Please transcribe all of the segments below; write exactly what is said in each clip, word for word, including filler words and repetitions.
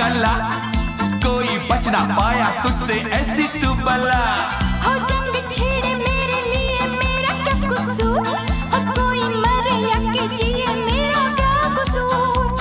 कला, कोई बच ना पाया तुझसे ऐसी तू बला। हो जंग छेड़े मेरे लिए मेरा क्या कसूर, हो कोई मरे या के जिए मेरा क्या कसूर।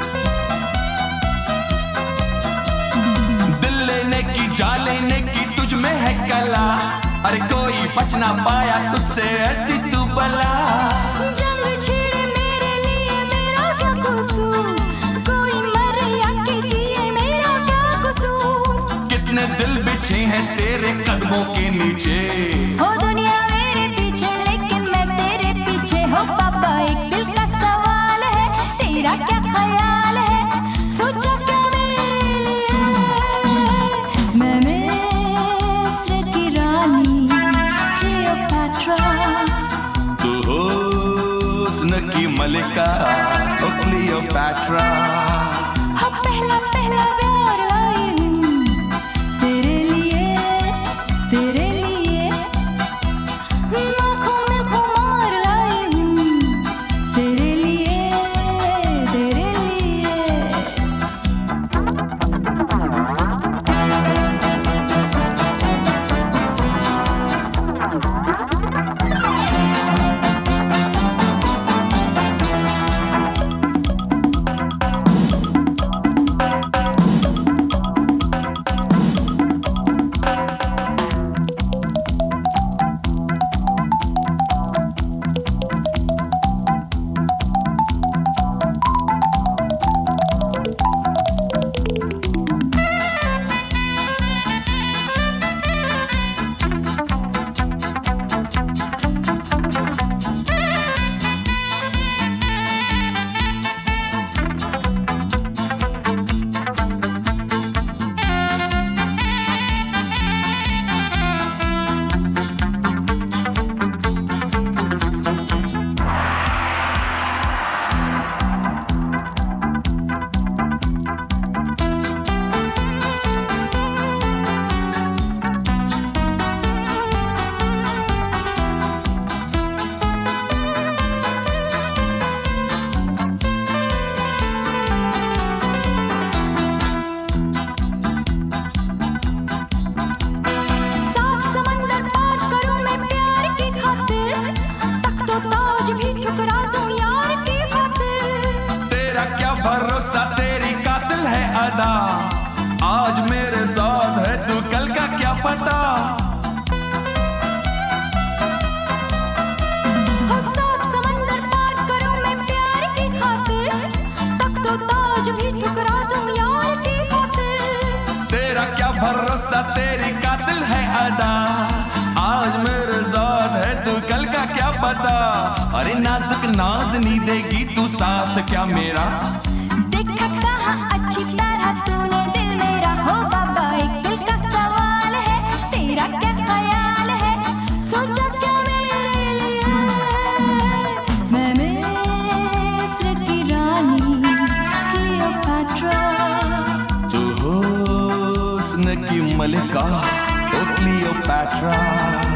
दिल लेने की जा लेने की तुझ में है कला, अरे कोई बच ना पाया तुझसे ऐसी तू बला। जंग छेड़े मेरे लिए मेरा क्या कसूर, कोई मरे या के जिए मेरा क्या कसूर। कितने दिल बिछे हैं तेरे कदमों के नीचे, हो दुनिया मेरे पीछे लेकिन मैं तेरे पीछे। हो पापा एक दिल का सवाल है, तेरा क्या ख्याल है, सोचा क्या मेरे लिए। मैं मिस्र की रानी क्लियोपैट्रा, तू हुस्न की मलिका ओ क्लियोपैट्रा। हो पहला पहला प्यार आई हूँ तेरे लिए, तेरे लिए। आँखों में खुमार लाई हूँ तेरे लिए, तेरे लिए। भरोसा तेरी कातिल है अदा, आज मेरे साथ है तू कल का क्या पता। हो सात समंदर पार करूं मैं प्यार की खातिर, तक तो ताज भी ठुकरा दूं यार की खातिर। तेरा क्या भरोसा तेरी कातिल है अदा, आज मेरे साथ है तू कल का क्या पता। अरे नाजुक नाज़नी देगी तू साथ क्या मेरा, देखा कहाँ अच्छी तरह तूने दिल मेरा। हो बाबा एक दिल का सवाल है, तेरा क्या ख्याल है, सोचा क्या मेरे लिए। मैं मिस्र की रानी क्लियोपैट्रा, तू हुस्न की मलिका ओ क्लियोपैट्रा।